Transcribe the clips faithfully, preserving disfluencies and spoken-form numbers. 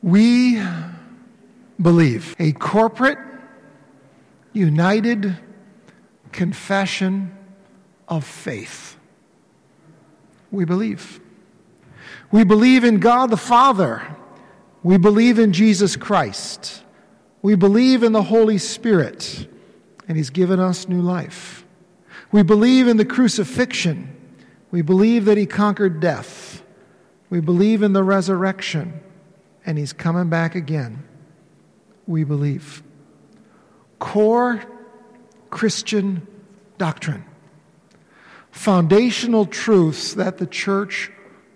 We believe a corporate, united confession of faith. We believe. We believe in God the Father. We believe in Jesus Christ. We believe in the Holy Spirit, and He's given us new life. We believe in the crucifixion. We believe that He conquered death. We believe in the resurrection, and He's coming back again. We believe. Core Christian doctrine. Foundational truths that the church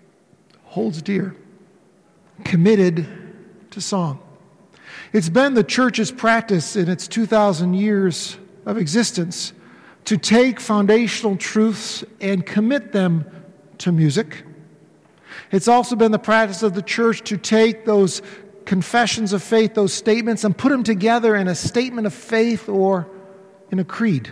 holds dear. Committed to song. It's been the church's practice in its two thousand years of existence to take foundational truths and commit them to music. It's also been the practice of the church to take those confessions of faith, those statements, and put them together in a statement of faith or in a creed.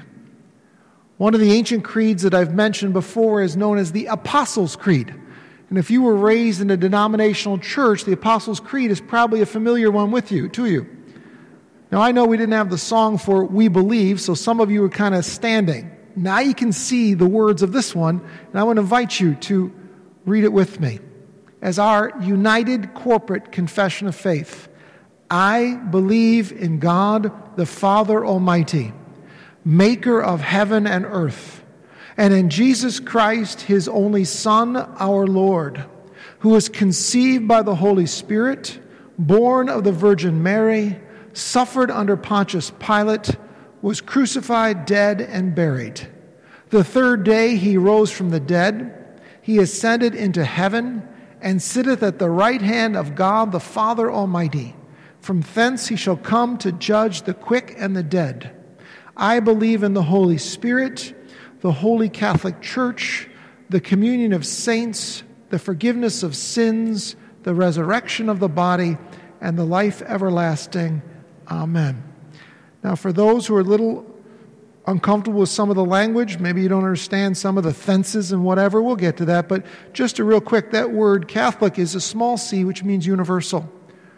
One of the ancient creeds that I've mentioned before is known as the Apostles' Creed. And if you were raised in a denominational church, the Apostles' Creed is probably a familiar one with you, to you. Now, I know we didn't have the song for We Believe, so some of you were kind of standing. Now you can see the words of this one, and I want to invite you to read it with me. As our united corporate confession of faith, I believe in God the Father Almighty, maker of heaven and earth, and in Jesus Christ, His only Son, our Lord, who was conceived by the Holy Spirit, born of the Virgin Mary, suffered under Pontius Pilate, was crucified, dead, and buried. The third day He rose from the dead. He ascended into heaven and sitteth at the right hand of God the Father Almighty. From thence He shall come to judge the quick and the dead. I believe in the Holy Spirit, the Holy Catholic Church, the communion of saints, the forgiveness of sins, the resurrection of the body, and the life everlasting. Amen. Now, for those who are a little uncomfortable with some of the language, maybe you don't understand some of the fences and whatever, we'll get to that, but just a real quick, that word Catholic is a small c, which means universal.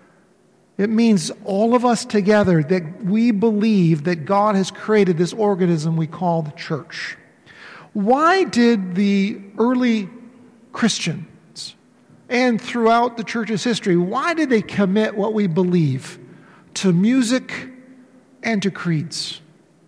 It means all of us together, that we believe that God has created this organism we call the church. Why did the early Christians, and throughout the church's history, why did they commit what we believe to music and to creeds?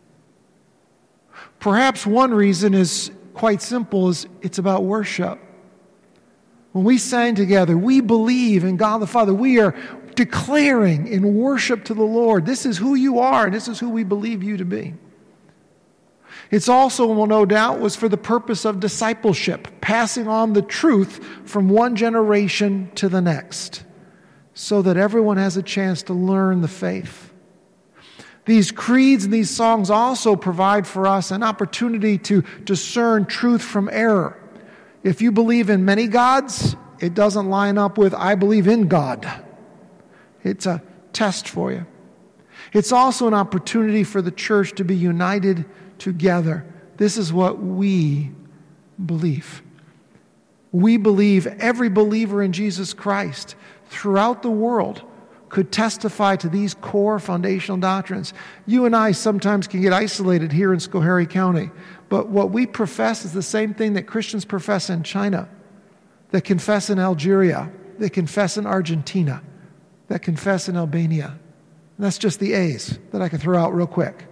Perhaps one reason is quite simple, is it's about worship. When we sang together, we believe in God the Father. We are declaring in worship to the Lord, this is who you are, and this is who we believe you to be. It's also, well, no doubt, was for the purpose of discipleship, passing on the truth from one generation to the next, so that everyone has a chance to learn the faith. These creeds and these songs also provide for us an opportunity to discern truth from error. If you believe in many gods, it doesn't line up with I believe in God. It's a test for you. It's also an opportunity for the church to be united together. This is what we believe. We believe every believer in Jesus Christ throughout the world could testify to these core foundational doctrines. You and I sometimes can get isolated here in Schoharie County, but what we profess is the same thing that Christians profess in China, that confess in Algeria, that confess in Argentina, that confess in Albania. And that's just the A's that I can throw out real quick.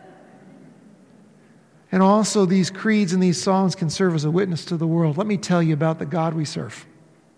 And also these creeds and these songs can serve as a witness to the world. Let me tell you about the God we serve.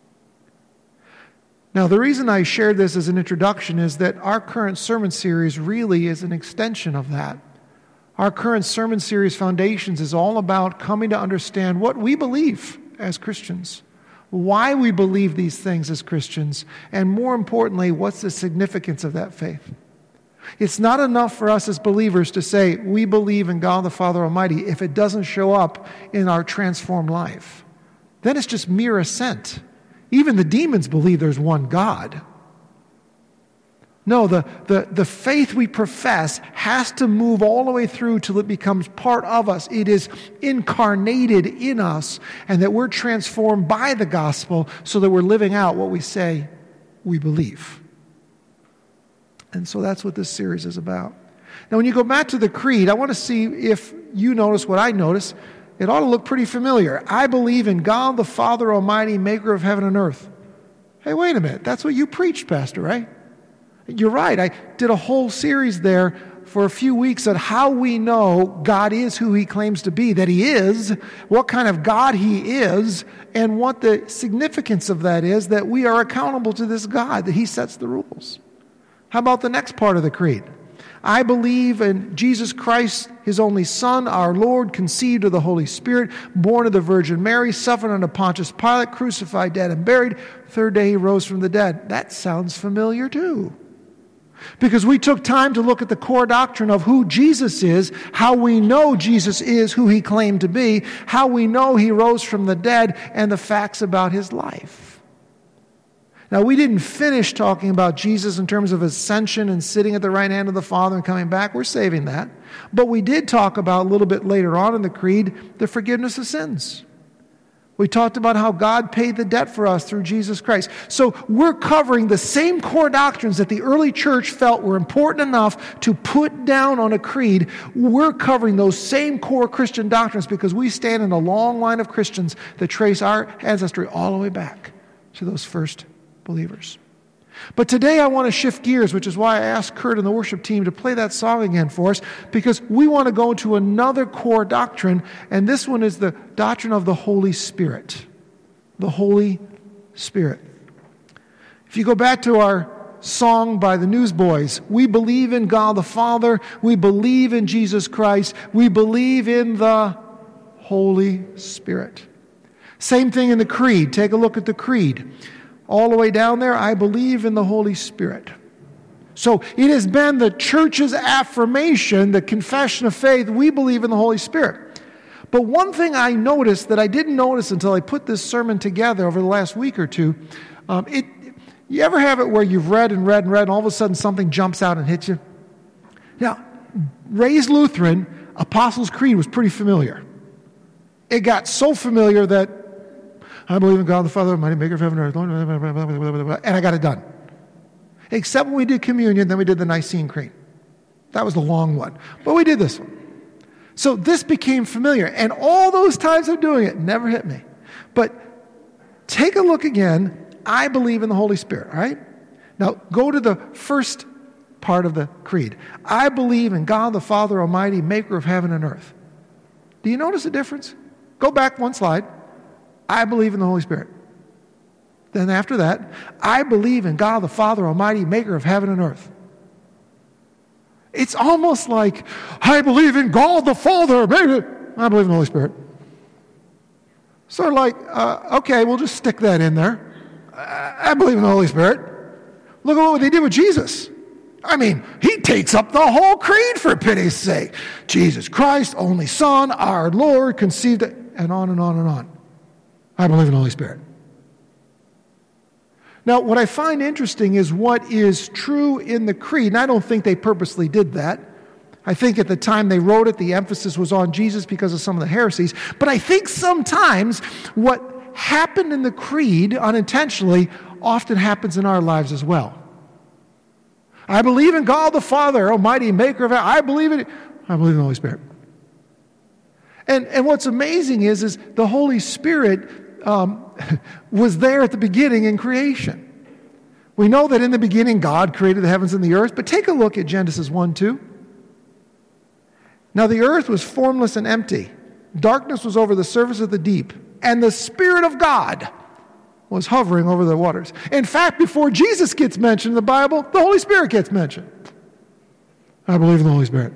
Now, the reason I shared this as an introduction is that our current sermon series really is an extension of that. Our current sermon series, Foundations, is all about coming to understand what we believe as Christians, why we believe these things as Christians, and more importantly, what's the significance of that faith. It's not enough for us as believers to say we believe in God the Father Almighty if it doesn't show up in our transformed life. Then it's just mere assent. Even the demons believe there's one God. No, the, the, the faith we profess has to move all the way through till it becomes part of us. It is incarnated in us, and that we're transformed by the gospel so that we're living out what we say we believe. And so that's what this series is about. Now, when you go back to the creed, I want to see if you notice what I notice. It ought to look pretty familiar. I believe in God the Father Almighty, maker of heaven and earth. Hey, wait a minute. That's what you preached, Pastor, right? You're right. I did a whole series there for a few weeks on how we know God is who he claims to be, that he is, what kind of God he is, and what the significance of that is, that we are accountable to this God, that he sets the rules. How about the next part of the creed? I believe in Jesus Christ, his only Son, our Lord, conceived of the Holy Spirit, born of the Virgin Mary, suffered under Pontius Pilate, crucified, dead, and buried. Third day he rose from the dead. That sounds familiar too. Because we took time to look at the core doctrine of who Jesus is, how we know Jesus is who he claimed to be, how we know he rose from the dead, and the facts about his life. Now, we didn't finish talking about Jesus in terms of ascension and sitting at the right hand of the Father and coming back. We're saving that. But we did talk about a little bit later on in the creed the forgiveness of sins. We talked about how God paid the debt for us through Jesus Christ. So we're covering the same core doctrines that the early church felt were important enough to put down on a creed. We're covering those same core Christian doctrines because we stand in a long line of Christians that trace our ancestry all the way back to those first believers. But today I want to shift gears, which is why I asked Kurt and the worship team to play that song again for us, because we want to go to another core doctrine, and this one is the doctrine of the Holy Spirit. The Holy Spirit. If you go back to our song by the Newsboys, we believe in God the Father, we believe in Jesus Christ, we believe in the Holy Spirit. Same thing in the creed. Take a look at the creed. All the way down there, I believe in the Holy Spirit. So it has been the church's affirmation, the confession of faith, we believe in the Holy Spirit. But one thing I noticed that I didn't notice until I put this sermon together over the last week or two, um, it, you ever have it where you've read and read and read and all of a sudden something jumps out and hits you? Now, raised Lutheran, Apostles' Creed was pretty familiar. It got so familiar that I believe in God the Father, Almighty, maker of heaven and earth, and I got it done. Except when we did communion, then we did the Nicene Creed. That was the long one. But we did this one. So this became familiar, and all those times of doing it never hit me. But take a look again. I believe in the Holy Spirit, all right? Now, go to the first part of the creed. I believe in God the Father, Almighty, maker of heaven and earth. Do you notice a difference? Go back one slide. I believe in the Holy Spirit. Then after that, I believe in God the Father Almighty, maker of heaven and earth. It's almost like, I believe in God the Father, maybe I believe in the Holy Spirit. Sort of like, uh, okay, we'll just stick that in there. I believe in the Holy Spirit. Look at what they did with Jesus. I mean, he takes up the whole creed for pity's sake. Jesus Christ, only Son, our Lord, conceived, and on and on and on. I believe in the Holy Spirit. Now, what I find interesting is what is true in the creed, and I don't think they purposely did that. I think at the time they wrote it, the emphasis was on Jesus because of some of the heresies. But I think sometimes what happened in the creed unintentionally often happens in our lives as well. I believe in God the Father, Almighty, maker of heaven. I believe in it. I believe in the Holy Spirit. And, and what's amazing is, is the Holy Spirit Um, was there at the beginning in creation. We know that in the beginning God created the heavens and the earth, but take a look at Genesis one two. Now the earth was formless and empty. Darkness was over the surface of the deep, and the Spirit of God was hovering over the waters. In fact, before Jesus gets mentioned in the Bible, the Holy Spirit gets mentioned. I believe in the Holy Spirit.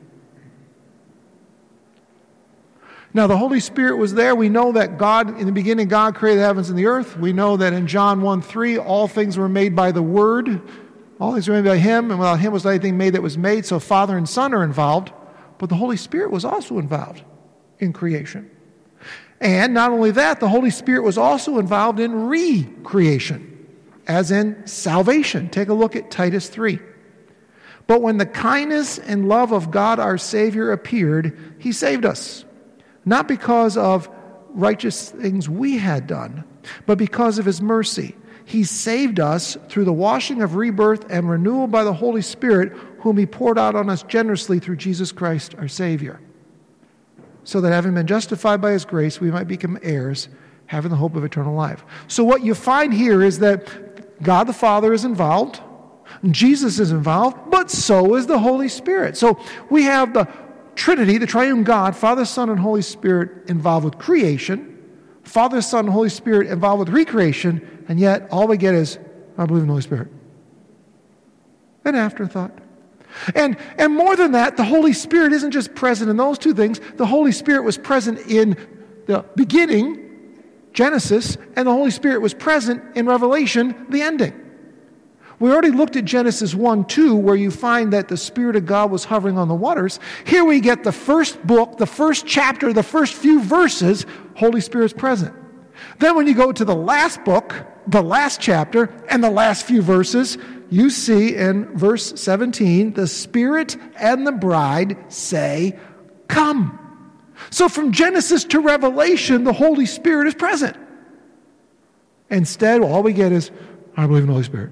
Now, the Holy Spirit was there. We know that God, in the beginning, God created the heavens and the earth. We know that in John one three, all things were made by the Word. All things were made by Him, and without Him was not anything made that was made. So Father and Son are involved, but the Holy Spirit was also involved in creation. And not only that, the Holy Spirit was also involved in recreation, as in salvation. Take a look at Titus three. But when the kindness and love of God our Savior appeared, He saved us. Not because of righteous things we had done, but because of His mercy. he saved us through the washing of rebirth and renewal by the Holy Spirit, whom he poured out on us generously through Jesus Christ our Savior, so that having been justified by his grace, we might become heirs, having the hope of eternal life. So what you find here is that God the Father is involved, Jesus is involved, but so is the Holy Spirit. So we have the Trinity, the triune God, Father, Son, and Holy Spirit involved with creation, Father, Son, and Holy Spirit involved with recreation, and yet all we get is, I believe in the Holy Spirit. An afterthought. And, and more than that, the Holy Spirit isn't just present in those two things. The Holy Spirit was present in the beginning, Genesis, and the Holy Spirit was present in Revelation, the ending. We already looked at Genesis one two, where you find that the Spirit of God was hovering on the waters. Here we get the first book, the first chapter, the first few verses, Holy Spirit's present. Then when you go to the last book, the last chapter, and the last few verses, you see in verse seventeen, the Spirit and the bride say, come. So from Genesis to Revelation, the Holy Spirit is present. Instead, all we get is, I believe in the Holy Spirit.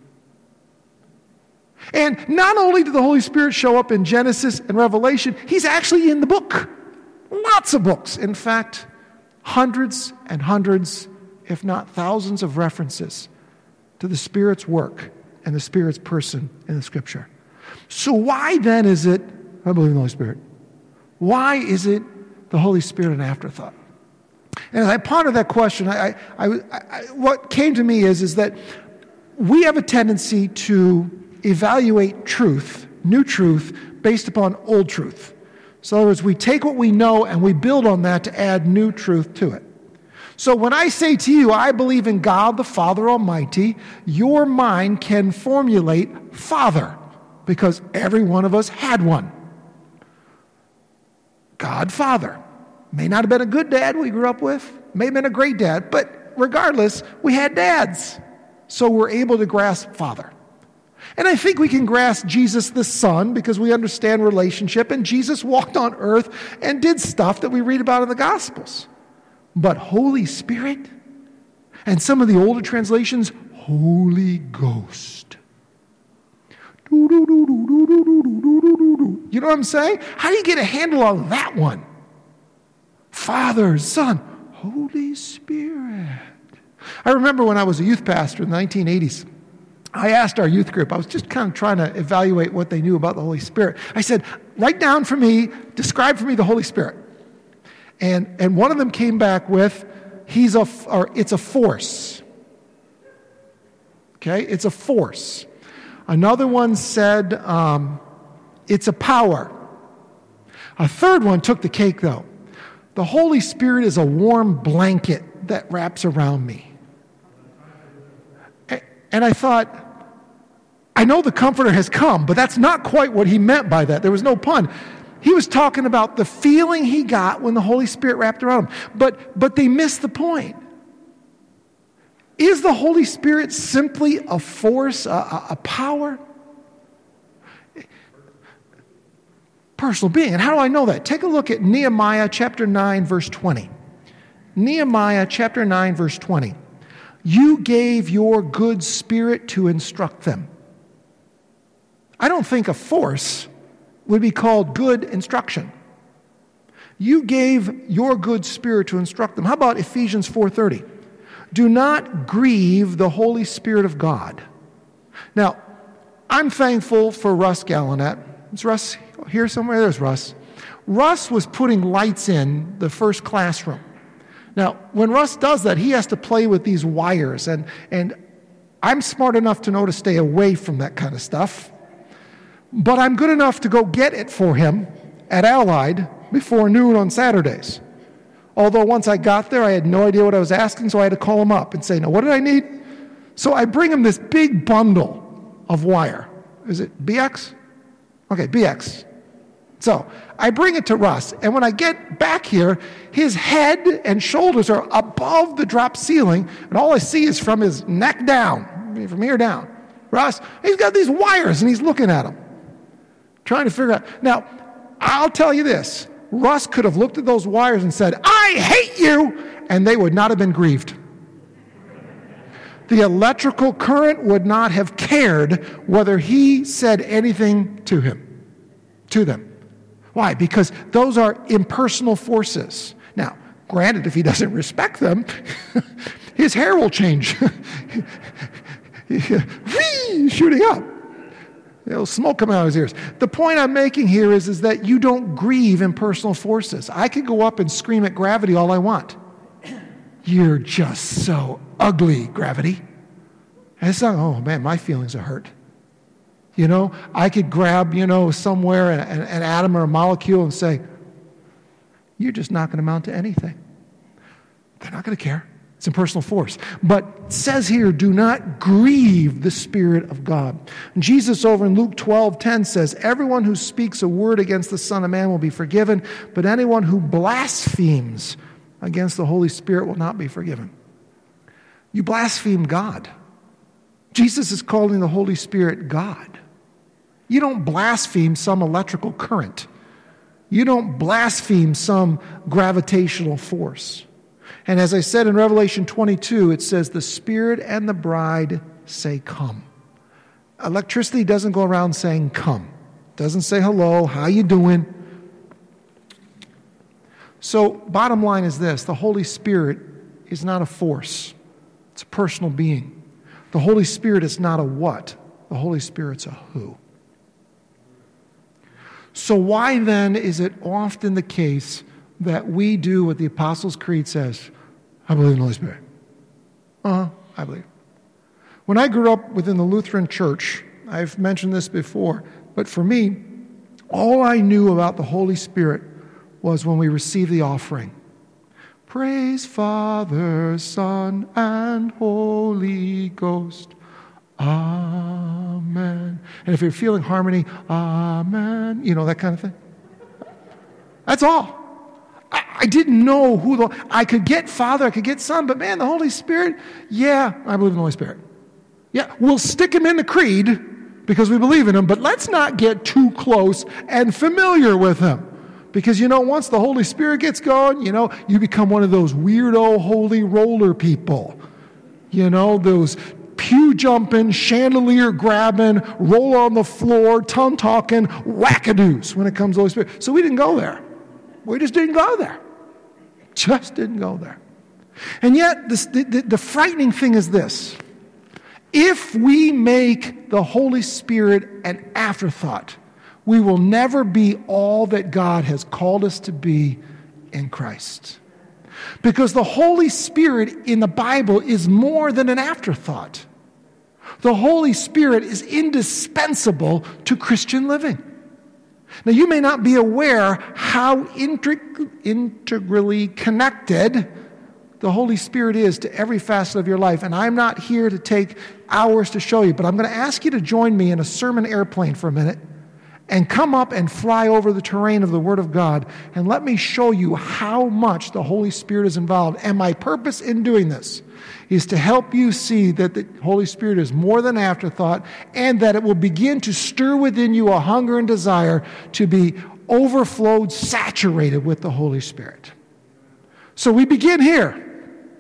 And not only did the Holy Spirit show up in Genesis and Revelation, he's actually in the book. Lots of books. In fact, hundreds and hundreds, if not thousands of references to the Spirit's work and the Spirit's person in the Scripture. So why then is it, I believe in the Holy Spirit? Why is it the Holy Spirit an afterthought? And as I ponder that question, I, I, I, I, what came to me is, is that we have a tendency to evaluate truth, new truth, based upon old truth. So in other words, we take what we know and we build on that to add new truth to it. So when I say to you, I believe in God the Father Almighty, your mind can formulate Father, because every one of us had one. God Father. May not have been a good dad we grew up with, may have been a great dad, but regardless, we had dads. So we're able to grasp Father. And I think we can grasp Jesus the Son because we understand relationship, and Jesus walked on earth and did stuff that we read about in the Gospels. But Holy Spirit, and some of the older translations, Holy Ghost. You know what I'm saying? How do you get a handle on that one? Father, Son, Holy Spirit. I remember when I was a youth pastor in the nineteen eighties, I asked our youth group, I was just kind of trying to evaluate what they knew about the Holy Spirit. I said, write down for me, describe for me the Holy Spirit. And and one of them came back with, he's a, or it's a force. Okay, it's a force. Another one said, um, it's a power. A third one took the cake though. The Holy Spirit is a warm blanket that wraps around me. And I thought, I know the Comforter has come, but that's not quite what he meant by that. There was no pun. He was talking about the feeling he got when the Holy Spirit wrapped around him. But, but they missed the point. Is the Holy Spirit simply a force, a, a, a power? Personal being. And how do I know that? Take a look at Nehemiah chapter nine, verse twenty. Nehemiah chapter nine, verse twenty. You gave your good spirit to instruct them. I don't think a force would be called good instruction. You gave your good spirit to instruct them. How about Ephesians four thirty? Do not grieve the Holy Spirit of God. Now, I'm thankful for Russ Gallinet. Is Russ here somewhere? There's Russ. Russ was putting lights in the first classroom. Now, when Russ does that, he has to play with these wires, and, and I'm smart enough to know to stay away from that kind of stuff. But I'm good enough to go get it for him at Allied before noon on Saturdays. Although once I got there, I had no idea what I was asking, so I had to call him up and say, no, what did I need? So I bring him this big bundle of wire. Is it B X? Okay, B X. So I bring it to Russ, and when I get back here, his head and shoulders are above the drop ceiling, and all I see is from his neck down, from here down. Russ, he's got these wires, and he's looking at them, trying to figure out. Now, I'll tell you this. Russ could have looked at those wires and said, I hate you, and they would not have been grieved. The electrical current would not have cared whether he said anything to him, to them. Why? Because those are impersonal forces. Now, granted, if he doesn't respect them, his hair will change. Shooting up. There'll smoke come out of his ears. The point I'm making here is, is that you don't grieve impersonal forces. I could go up and scream at gravity all I want. You're just so ugly, gravity. And it's not, oh man, my feelings are hurt. You know, I could grab, you know, somewhere an, an atom or a molecule and say, you're just not going to amount to anything. They're not going to care. It's impersonal force. But it says here, do not grieve the Spirit of God. And Jesus over in Luke twelve ten says, everyone who speaks a word against the Son of Man will be forgiven, but anyone who blasphemes against the Holy Spirit will not be forgiven. You blaspheme God. Jesus is calling the Holy Spirit God. You don't blaspheme some electrical current. You don't blaspheme some gravitational force. And as I said in Revelation twenty-two, it says, the Spirit and the bride say, come. Electricity doesn't go around saying, come. It doesn't say, hello, how you doing? So, bottom line is this. The Holy Spirit is not a force. It's a personal being. The Holy Spirit is not a what. The Holy Spirit's a who. So why then is it often the case that we do what the Apostles' Creed says? I believe in the Holy Spirit. Uh-huh, I believe. When I grew up within the Lutheran Church, I've mentioned this before, but for me, all I knew about the Holy Spirit was when we received the offering. Praise Father, Son, and Holy Ghost. Amen. And if you're feeling harmony, amen, you know, that kind of thing. That's all. I, I didn't know who the, I could get Father, I could get Son, but man, the Holy Spirit, yeah, I believe in the Holy Spirit. Yeah, we'll stick him in the creed because we believe in him, but let's not get too close and familiar with him. Because, you know, once the Holy Spirit gets going, you know, you become one of those weirdo holy roller people. You know, those pew jumping, chandelier grabbing, roll on the floor, tongue talking wackadoos when it comes to the Holy Spirit. So we didn't go there. We just didn't go there. Just didn't go there. And yet, this, the, the, the frightening thing is this. If we make the Holy Spirit an afterthought, we will never be all that God has called us to be in Christ. Because the Holy Spirit in the Bible is more than an afterthought. The Holy Spirit is indispensable to Christian living. Now, you may not be aware how integ- integrally connected the Holy Spirit is to every facet of your life. And I'm not here to take hours to show you, but I'm going to ask you to join me in a sermon airplane for a minute and come up and fly over the terrain of the Word of God, and let me show you how much the Holy Spirit is involved. And my purpose in doing this is to help you see that the Holy Spirit is more than afterthought, and that it will begin to stir within you a hunger and desire to be overflowed, saturated with the Holy Spirit. So we begin here.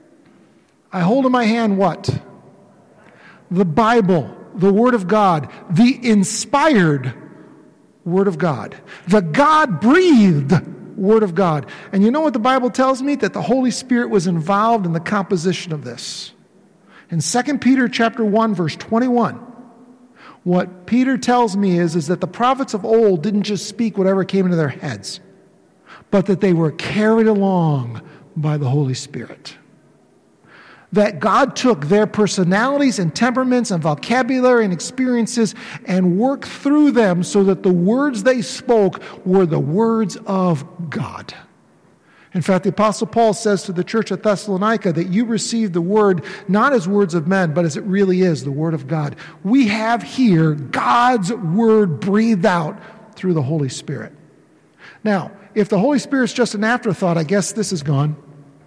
I hold in my hand what? The Bible, the Word of God, the inspired Word of God, the God-breathed Word of God. And you know what the Bible tells me? That the Holy Spirit was involved in the composition of this. In Second Peter chapter one, verse twenty-one, what Peter tells me is, is that the prophets of old didn't just speak whatever came into their heads, but that they were carried along by the Holy Spirit. That God took their personalities and temperaments and vocabulary and experiences and worked through them so that the words they spoke were the words of God. In fact, the Apostle Paul says to the church at Thessalonica that you received the word not as words of men, but as it really is, the word of God. We have here God's word breathed out through the Holy Spirit. Now, if the Holy Spirit's just an afterthought, I guess this is gone.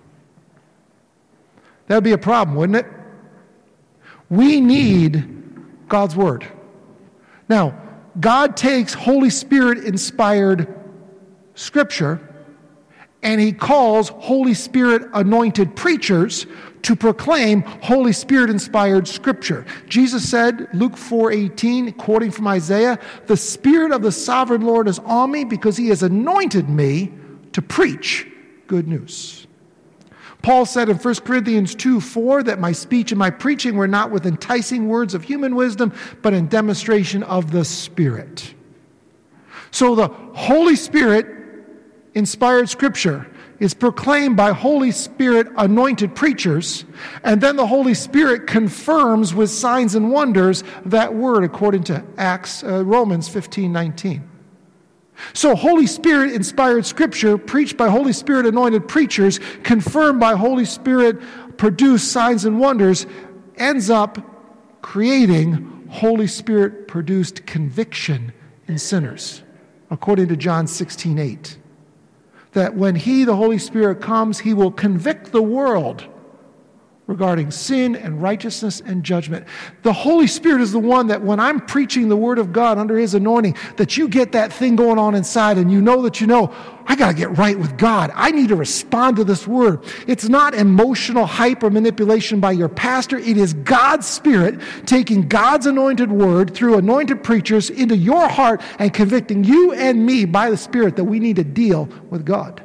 That would be a problem, wouldn't it? We need God's Word. Now, God takes Holy Spirit-inspired Scripture and he calls Holy Spirit anointed preachers to proclaim Holy Spirit inspired scripture. Jesus said, Luke four eighteen, quoting from Isaiah, "The Spirit of the sovereign Lord is on me because he has anointed me to preach good news." Paul said in First Corinthians two four that my speech and my preaching were not with enticing words of human wisdom, but in demonstration of the Spirit. So the Holy Spirit inspired scripture is proclaimed by Holy Spirit anointed preachers, and then the Holy Spirit confirms with signs and wonders that word, according to Acts, uh, Romans fifteen nineteen. So Holy Spirit inspired scripture, preached by Holy Spirit anointed preachers, confirmed by Holy Spirit produced signs and wonders, ends up creating Holy Spirit produced conviction in sinners, according to John sixteen eight. That when he, the Holy Spirit, comes, he will convict the world regarding sin and righteousness and judgment. The Holy Spirit is the one that when I'm preaching the Word of God under his anointing, that you get that thing going on inside and you know that you know, I got to get right with God. I need to respond to this Word. It's not emotional hype or manipulation by your pastor. It is God's Spirit taking God's anointed Word through anointed preachers into your heart and convicting you and me by the Spirit that we need to deal with God.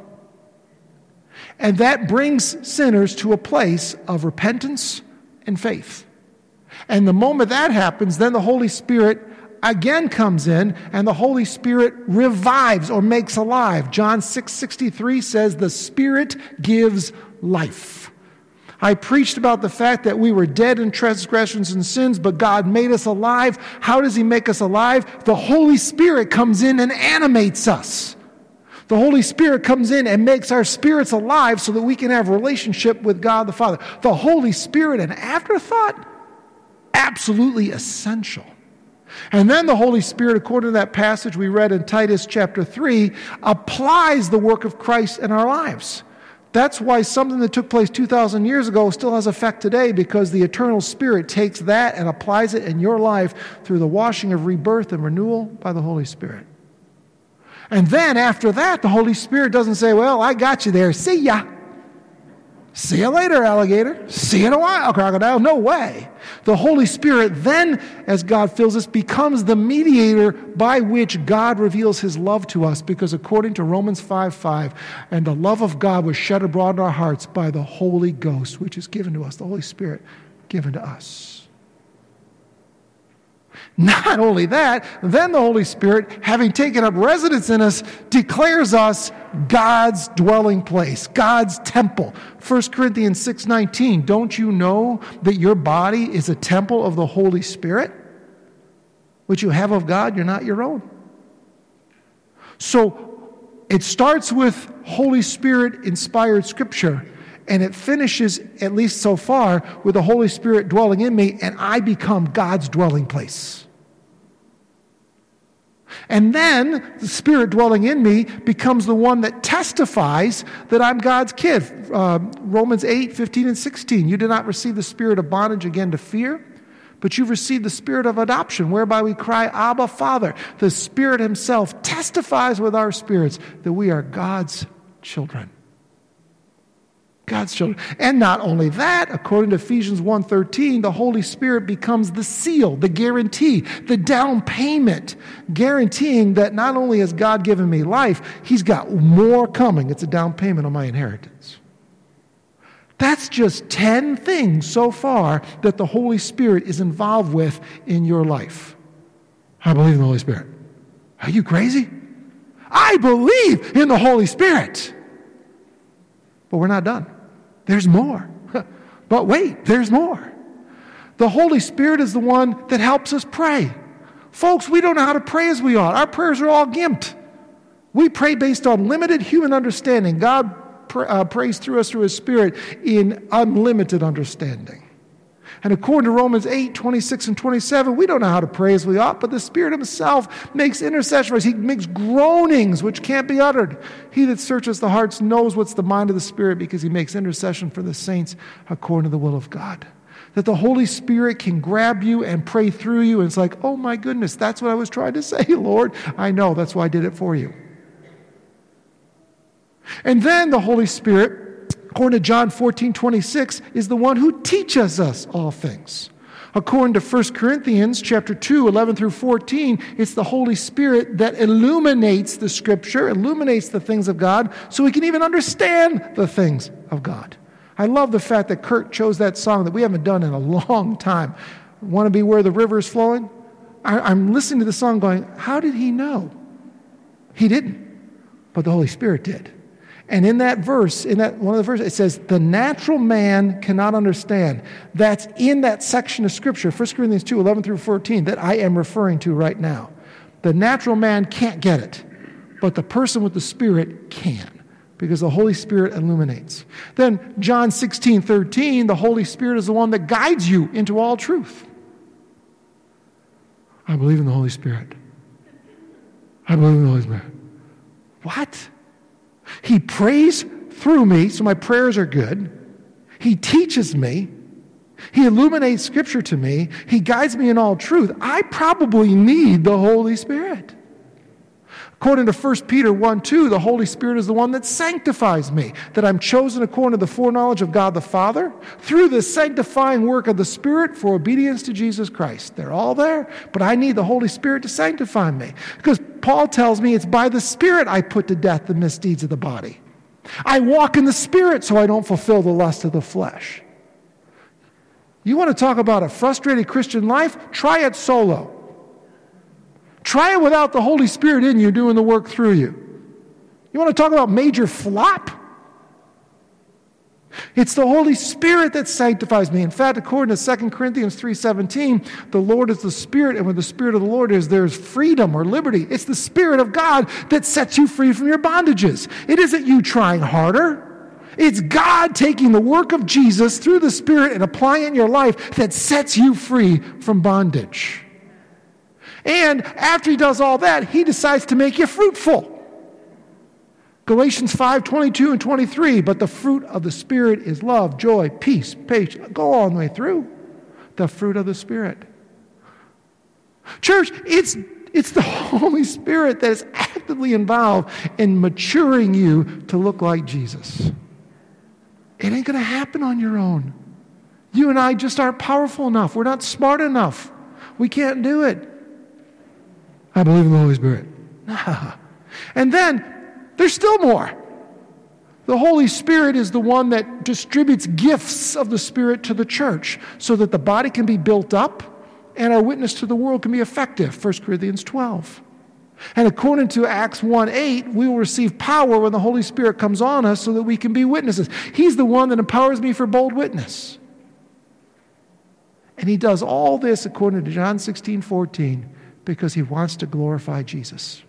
And that brings sinners to a place of repentance and faith. And the moment that happens, then the Holy Spirit again comes in, and the Holy Spirit revives or makes alive. John six sixty-three says, the Spirit gives life. I preached about the fact that we were dead in transgressions and sins, but God made us alive. How does he make us alive? The Holy Spirit comes in and animates us. The Holy Spirit comes in and makes our spirits alive so that we can have a relationship with God the Father. The Holy Spirit, an afterthought? Absolutely essential. And then the Holy Spirit, according to that passage we read in Titus chapter three, applies the work of Christ in our lives. That's why something that took place two thousand years ago still has effect today, because the eternal Spirit takes that and applies it in your life through the washing of rebirth and renewal by the Holy Spirit. And then after that, the Holy Spirit doesn't say, well, I got you there. See ya. See you later, alligator. See you in a while, crocodile. No way. The Holy Spirit then, as God fills us, becomes the mediator by which God reveals his love to us, because according to Romans five five, and the love of God was shed abroad in our hearts by the Holy Ghost, which is given to us, the Holy Spirit given to us. Not only that, then the Holy Spirit, having taken up residence in us, declares us God's dwelling place, God's temple. First Corinthians six nineteen, don't you know that your body is a temple of the Holy Spirit, which you have of God? You're not your own. So it starts with Holy Spirit inspired scripture, and it finishes, at least so far, with the Holy Spirit dwelling in me, and I become God's dwelling place. And then the Spirit dwelling in me becomes the one that testifies that I'm God's kid. Uh, Romans eight fifteen and sixteen. You did not receive the spirit of bondage again to fear, but you've received the spirit of adoption, whereby we cry, Abba, Father. The Spirit himself testifies with our spirits that we are God's children. God's children. And not only that, according to Ephesians one thirteen, the Holy Spirit becomes the seal, the guarantee, the down payment, guaranteeing that not only has God given me life, he's got more coming. It's a down payment on my inheritance. That's just ten things so far that the Holy Spirit is involved with in your life. I believe in the Holy Spirit. Are you crazy? I believe in the Holy Spirit. But we're not done. There's more. But wait, there's more. The Holy Spirit is the one that helps us pray. Folks, we don't know how to pray as we ought. Our prayers are all gimped. We pray based on limited human understanding. God pr- uh, prays through us through his Spirit in unlimited understanding. And according to Romans eight, twenty-six and twenty-seven, we don't know how to pray as we ought, but the Spirit himself makes intercession for us. He makes groanings which can't be uttered. He that searches the hearts knows what's the mind of the Spirit, because he makes intercession for the saints according to the will of God. That the Holy Spirit can grab you and pray through you, and it's like, oh my goodness, that's what I was trying to say, Lord. I know, that's why I did it for you. And then the Holy Spirit, according to John fourteen twenty-six, is the one who teaches us all things. According to First Corinthians chapter two, eleven through fourteen, it's the Holy Spirit that illuminates the Scripture, illuminates the things of God, so we can even understand the things of God. I love the fact that Kurt chose that song that we haven't done in a long time. Want to be where the river is flowing? I, I'm listening to the song going, how did he know? He didn't, but the Holy Spirit did. And in that verse, in that one of the verses, it says, the natural man cannot understand. That's in that section of Scripture, First Corinthians two, eleven through fourteen, that I am referring to right now. The natural man can't get it, but the person with the Spirit can, because the Holy Spirit illuminates. Then John sixteen thirteen, the Holy Spirit is the one that guides you into all truth. I believe in the Holy Spirit. I believe in the Holy Spirit. What? He prays through me, so my prayers are good. He teaches me. He illuminates Scripture to me. He guides me in all truth. I probably need the Holy Spirit. According to First Peter one two, the Holy Spirit is the one that sanctifies me, that I'm chosen according to the foreknowledge of God the Father, through the sanctifying work of the Spirit for obedience to Jesus Christ. They're all there, but I need the Holy Spirit to sanctify me. Because Paul tells me it's by the Spirit I put to death the misdeeds of the body. I walk in the Spirit so I don't fulfill the lust of the flesh. You want to talk about a frustrated Christian life? Try it solo. Try it without the Holy Spirit in you doing the work through you. You want to talk about major flop? It's the Holy Spirit that sanctifies me. In fact, according to Second Corinthians three seventeen, the Lord is the Spirit, and when the Spirit of the Lord is, there's freedom or liberty. It's the Spirit of God that sets you free from your bondages. It isn't you trying harder. It's God taking the work of Jesus through the Spirit and applying it in your life that sets you free from bondage. And after he does all that, he decides to make you fruitful. Galatians five twenty-two and twenty-three, but the fruit of the Spirit is love, joy, peace, patience. Go all the way through. The fruit of the Spirit. Church, it's, it's the Holy Spirit that is actively involved in maturing you to look like Jesus. It ain't going to happen on your own. You and I just aren't powerful enough. We're not smart enough. We can't do it. I believe in the Holy Spirit. And then, there's still more. The Holy Spirit is the one that distributes gifts of the Spirit to the church so that the body can be built up and our witness to the world can be effective, First Corinthians twelve. And according to Acts one eight, we will receive power when the Holy Spirit comes on us so that we can be witnesses. He's the one that empowers me for bold witness. And he does all this, according to John sixteen fourteen, because he wants to glorify Jesus.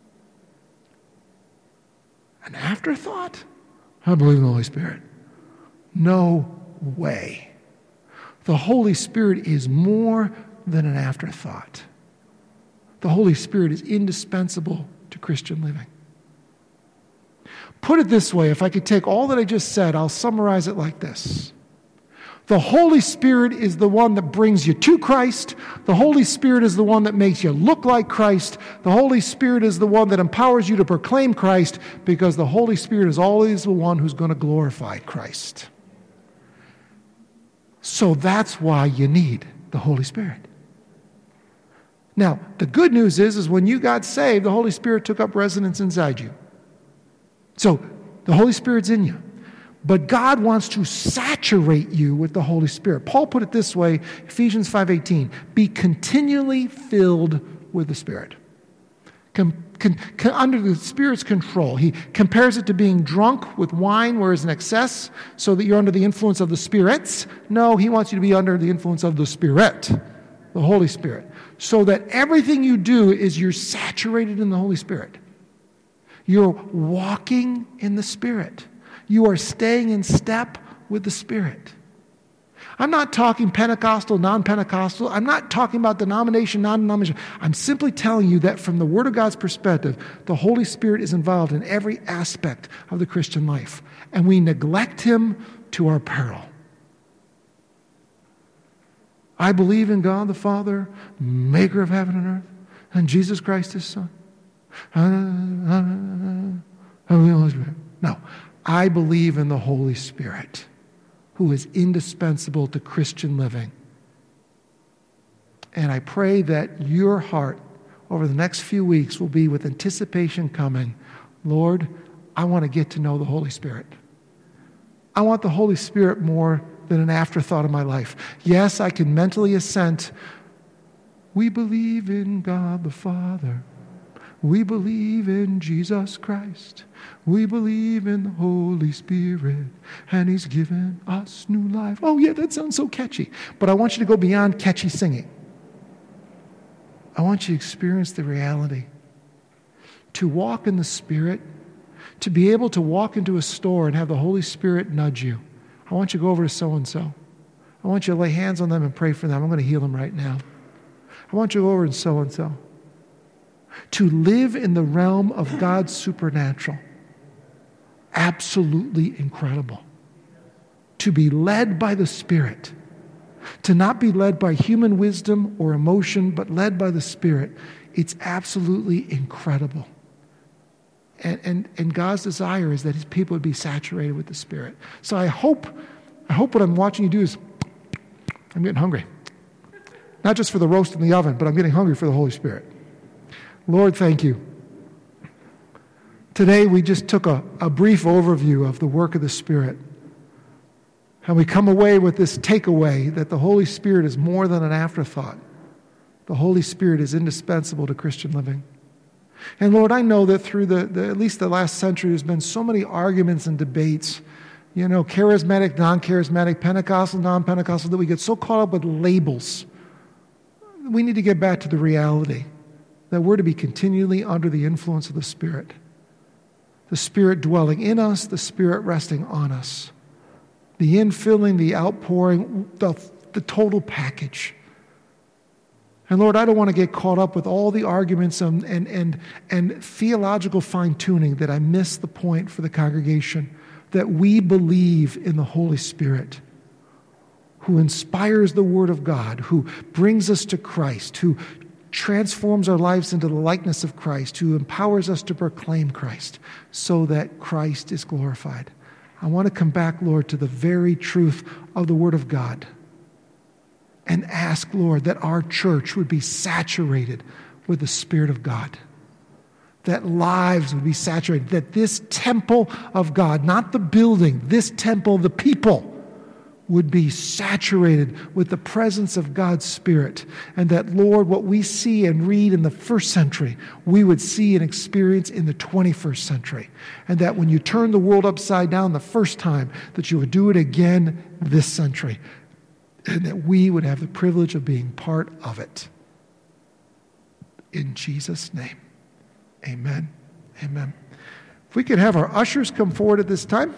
An afterthought? I believe in the Holy Spirit. No way. The Holy Spirit is more than an afterthought. The Holy Spirit is indispensable to Christian living. Put it this way, if I could take all that I just said, I'll summarize it like this. The Holy Spirit is the one that brings you to Christ. The Holy Spirit is the one that makes you look like Christ. The Holy Spirit is the one that empowers you to proclaim Christ, because the Holy Spirit is always the one who's going to glorify Christ. So that's why you need the Holy Spirit. Now, the good news is, is when you got saved, the Holy Spirit took up residence inside you. So the Holy Spirit's in you. But God wants to saturate you with the Holy Spirit. Paul put it this way, Ephesians five eighteen, be continually filled with the Spirit. Com, con, con, under the Spirit's control. He compares it to being drunk with wine where it's an excess, so that you're under the influence of the spirits. No, he wants you to be under the influence of the Spirit, the Holy Spirit. So that everything you do is you're saturated in the Holy Spirit. You're walking in the Spirit. You are staying in step with the Spirit. I'm not talking Pentecostal, non-Pentecostal. I'm not talking about denomination, non-denomination. I'm simply telling you that from the Word of God's perspective, the Holy Spirit is involved in every aspect of the Christian life. And we neglect Him to our peril. I believe in God the Father, maker of heaven and earth, and Jesus Christ His Son. I believe in the Holy Spirit. No, I believe in the Holy Spirit, who is indispensable to Christian living. And I pray that your heart over the next few weeks will be with anticipation coming. Lord, I want to get to know the Holy Spirit. I want the Holy Spirit more than an afterthought in my life. Yes, I can mentally assent. We believe in God the Father. We believe in Jesus Christ. We believe in the Holy Spirit. And He's given us new life. Oh yeah, that sounds so catchy. But I want you to go beyond catchy singing. I want you to experience the reality. To walk in the Spirit, to be able to walk into a store and have the Holy Spirit nudge you. I want you to go over to so-and-so. I want you to lay hands on them and pray for them. I'm going to heal them right now. I want you to go over to so-and-so. To live in the realm of God's supernatural. Absolutely incredible. To be led by the Spirit. To not be led by human wisdom or emotion, but led by the Spirit. It's absolutely incredible. And, and, and God's desire is that His people would be saturated with the Spirit. So I hope, I hope what I'm watching you do is, I'm getting hungry. Not just for the roast in the oven, but I'm getting hungry for the Holy Spirit. Lord, thank you. Today we just took a, a brief overview of the work of the Spirit. And we come away with this takeaway that the Holy Spirit is more than an afterthought. The Holy Spirit is indispensable to Christian living. And Lord, I know that through the, the at least the last century, there's been so many arguments and debates, you know, charismatic, non-charismatic, Pentecostal, non-Pentecostal, that we get so caught up with labels. We need to get back to the reality that we're to be continually under the influence of the Spirit. The Spirit dwelling in us, the Spirit resting on us. The infilling, the outpouring, the, the total package. And Lord, I don't want to get caught up with all the arguments and, and, and, and theological fine-tuning that I miss the point for the congregation, that we believe in the Holy Spirit, who inspires the Word of God, who brings us to Christ, who transforms our lives into the likeness of Christ, who empowers us to proclaim Christ so that Christ is glorified. I want to come back, Lord, to the very truth of the Word of God and ask, Lord, that our church would be saturated with the Spirit of God, that lives would be saturated, that this temple of God, not the building, this temple, the people, would be saturated with the presence of God's Spirit. And that, Lord, what we see and read in the first century, we would see and experience in the twenty-first century. And that when you turn the world upside down the first time, that you would do it again this century. And that we would have the privilege of being part of it. In Jesus' name, amen. Amen. If we could have our ushers come forward at this time.